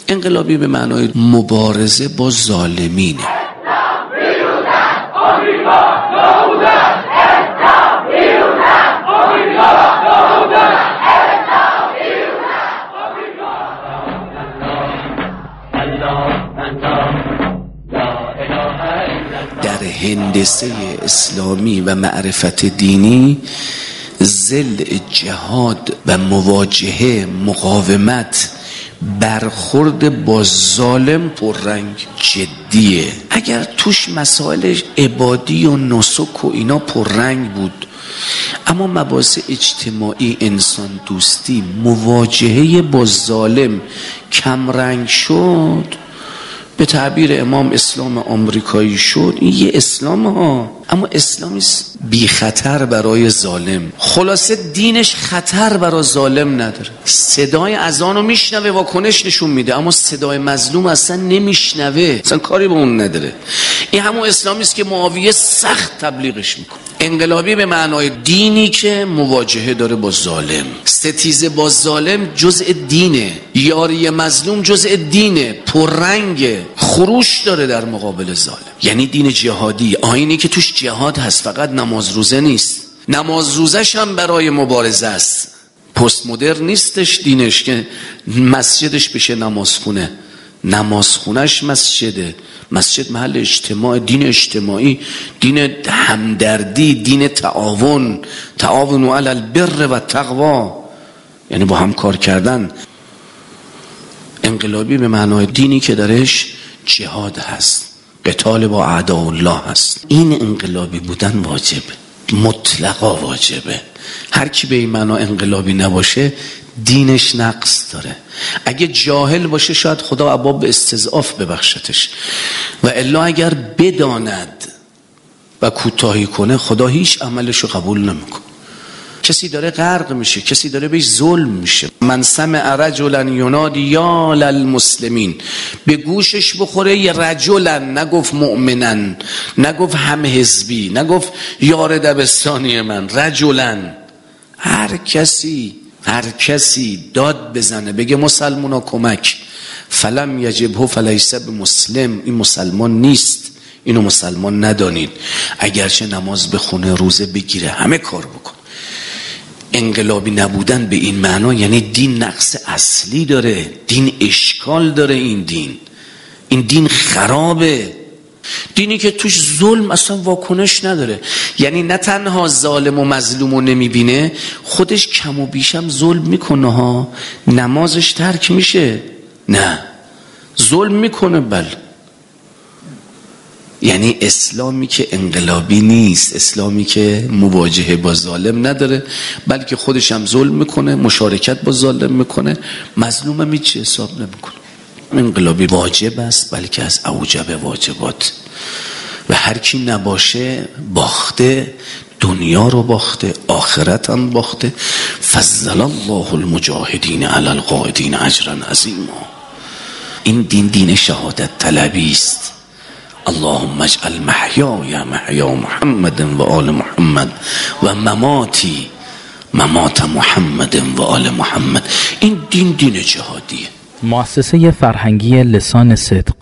انقلابی به معنای مبارزه با ظالمینه. در هندسه اسلامی و معرفت دینی ضلع جهاد و مواجهه، مقاومت، برخورد با ظالم پررنگ جدیه. اگر توش مسائل عبادی و نسک و اینا پررنگ بود، اما مباحث اجتماعی، انسان دوستی، مواجهه با ظالم کمرنگ شد، به تعبیر امام اسلام آمریکایی شد. این یه اسلام ها، اما اسلامی بی خطر برای ظالم. خلاصه دینش خطر برای ظالم نداره. صدای اذانو میشنوه، واکنش نشون میده، اما صدای مظلوم اصلا نمیشنوه، اصلا کاری به اون نداره. این همون اسلامی است که معاویه سخت تبلیغش میکنه. انقلابی به معنای دینی که مواجهه داره با ظالم. ستیزه با ظالم جزء دینه، یاری مظلوم جزء دینه، پررنگه، خروش داره در مقابل ظالم. یعنی دین جهادی، آیینی که توش جهاد هست، فقط نماز روزه نیست. نماز روزش هم برای مبارزه است. پست مدرن نیستش دینش که مسجدش بشه نمازخونه، نمازخونش مسجده. مسجد محل اجتماع، دین اجتماعی، دین همدردی، دین تعاون، تعاون علی البر و تقوا، یعنی با هم کار کردن. انقلابی به معنای دینی که درش جهاد هست، قتال با اعداء الله هست. این انقلابی بودن واجبه، مطلقا واجبه. هر کی به این معنا انقلابی نباشه دینش نقص داره. اگه جاهل باشه شاید خدا ابواب استضعاف ببخشتش، و الا اگر بداند و کوتاهی کنه خدا هیچ عملشو قبول نمیکنه. کسی داره غرق میشه، کسی داره بهش ظلم میشه. من سمع رجلا ینادی یا للمسلمین، به گوشش بخوره یه رجلا، نگفت مؤمنن، نگفت هم حزبی، نگفت یار دبستانی من، رجلا. هر کسی داد بزنه بگه مسلمونا کمک، فلم یجبه فلیس بمسلم، این مسلمان نیست، اینو مسلمان ندانید، اگرچه نماز بخونه، روزه بگیره، همه کار بکن. انقلابی نبودن به این معنا یعنی دین نقص اصلی داره، دین اشکال داره، این دین خرابه. دینی که توش ظلم اصلا واکنش نداره، یعنی نه تنها ظالم و مظلوم رو نمیبینه، خودش کم و بیشم ظلم میکنه ها. نمازش ترک میشه، نه ظلم میکنه. بله، یعنی اسلامی که انقلابی نیست، اسلامی که مواجهه با ظالم نداره، بلکه خودش هم ظلم میکنه، مشارکت با ظالم میکنه، مظلوم هم هیچ حساب نمیکنه. انقلابی واجب است، بلکه از اوجب واجبات، و هر کی نباشه باخته، دنیا رو باخته، آخرت هم باخته. فضل الله المجاهدین علی القاعدین اجرا عظیما. این دین شهادت طلبی است. اللهم اجعل محیای محیا محمد و آل محمد و مماتی ممات محمد و آل محمد. این دین جهادیه. مؤسسه فرهنگی لسان صدق